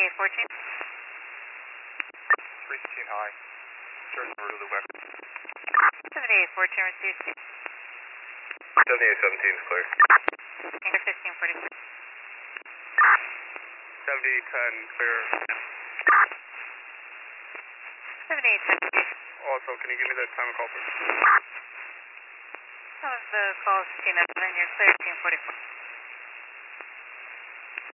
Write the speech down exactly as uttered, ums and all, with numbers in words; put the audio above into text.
seventy-eight fourteen. three fifteen high. Turn over to the west. seventy-eight fourteen received. seventy-eight seventeen is clear. fifteen forty-four. seventy-eight ten clear. seventy-eight ten. Also, can you give me the time of call, please? That was the call fifteen eleven. You're clear fifteen forty-four.